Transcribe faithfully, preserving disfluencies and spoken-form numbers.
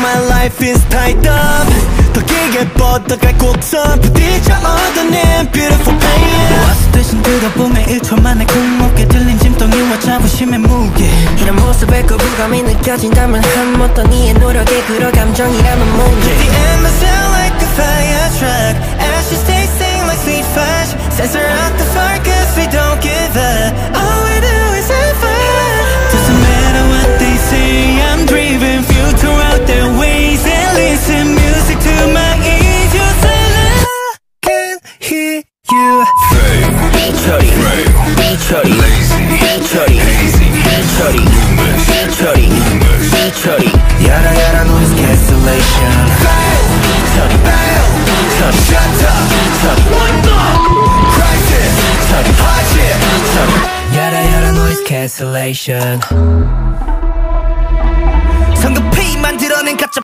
my life is tied up 더 길게 뻗어갈 곡선 부딪혀 얻어낸 beautiful pain 와서 대신 들어보면 일 초 만에 굴곡에 들린 짐덩이와 자부심의 무게 이런 모습에 거부감이 느껴진다면 한 어떤 이의 노력에 그럴 감정이라면 뭔데 The end is out like a fire truck Ashes tasting like sweet fudge Censor out the fire cause we don't give up All we do is have fun Doesn't matter what they say I'm driven future out their ways And listen music to my ears You silence I can hear you Chuddy, chuddy, lazy, chuddy, hazy, chuddy, rumors, chuddy, rumors, chuddy, yada yada noise cancellation. Chuddy, chuddy, shut up, chuddy, what the crisis, chuddy, hot shit, chuddy, yada yada noise cancellation.